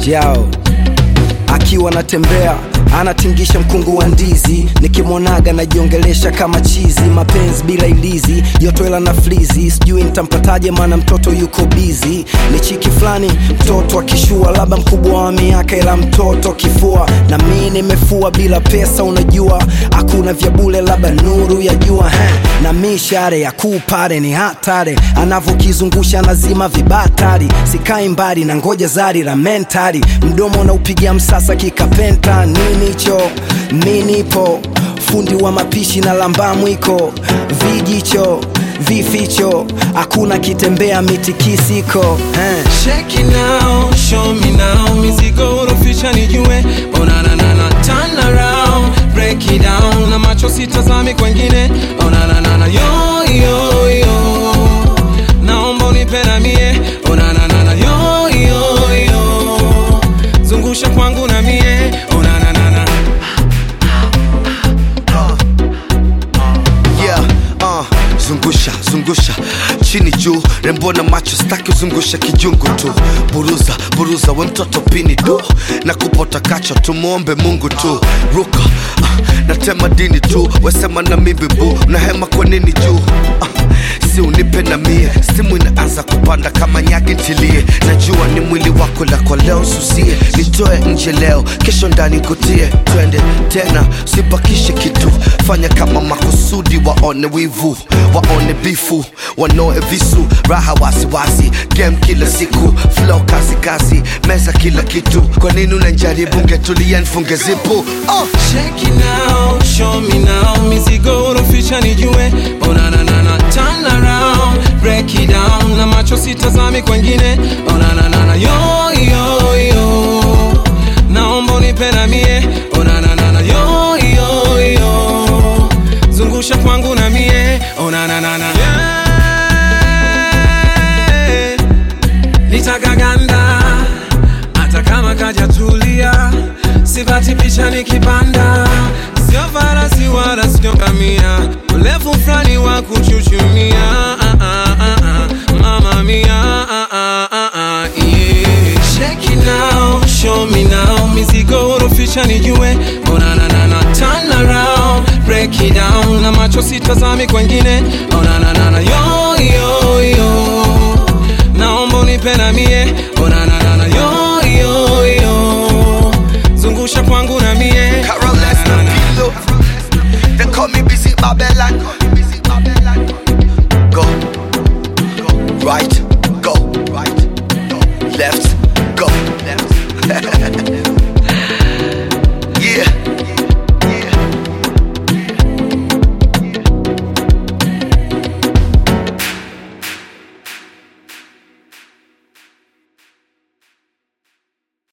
Jao akiwa natembea anatingisha mkungu wa ndizi, nikimonaga najiongelesha kama chizi. Mapenzi bila ilizi, yotoela na flizi, sijui nitampataje maana mtoto yuko busy. Ni chiki flani, mtoto akishua, labda mkubwa wa miaka ila mtoto kifua. Na mimi nimefua bila pesa, unajua hakuna vya bure, labda nuru ya jua. Na mishare ya kupare ni hatari, anavokizungusha nazima vibatari. Sikai mbali na ngoja zari la mentari, mdomo na upigia msasa kikapenta. Ninicho, minipo, fundi wa mapishi na lamba mwiko. Vijicho, vificho, hakuna kitembea mitikisiko. Check it now, show me now. Mizigo urofisha nijue. Oh na na na na, turn around, break it down. Na macho sitazami kwengine. Oh na na na na, yo yo yo. Naomba unipe na mie. Oh na na na na, yo yo yo. Zungusha kwangu na mie. Oh na na na na. Zungusha, zungusha, chini juu, rembo na macho staki uzungusha kijungu tu. Buruza, buruza, we mtoto pini du, na kupota kacho tumuombe Mungu tu. Ruka, natema dini tu, wesema na mimi bu, unahema kwa nini juu. Si unipe na mie, simu inaanza kupanda kama nyagi ntilie. Najua ni mwili wako la kwa leo susie. Nitoe nje leo, kesho ndani kutie. Twende tena, sipakishe kitu, fanya kama makusudi. Waone wivu, waone bifu, wanoe visu. Raha wasi wasi, game kila siku, flow kasi kasi, meza kila kitu. Kwa nini unanjaribu, ngetulia nifunge zipu. Check it now, show me now. Mizigo urofisha nijue. Oh na na na na, turn around, break it down. Na macho sitazami kwengine. Oh na na na na, yo yo yo. Naomba unipe na mie. Oh na na na na, yo yo yo. Zungusha kwangu na mie. Oh na na na na, yeah. Nitakaganda hata kama kajatulia, sipati picha nikipanda. Sio farasi wala sio ngamia, urefu fulani wa kuchuchumia. Mama mia, yeah. Check it now, show me now. Mizigo urofisha nijue. Oh na na na na, turn around, break it down. Na macho sitazami kwengine. Oh na na na na, yo yo yo. Naomba unipe na mie. Oh na na na na, yo yo yo. Zungusha kwangu na mie. Carolus na Pilo, they call me busy Babylon. Go, right.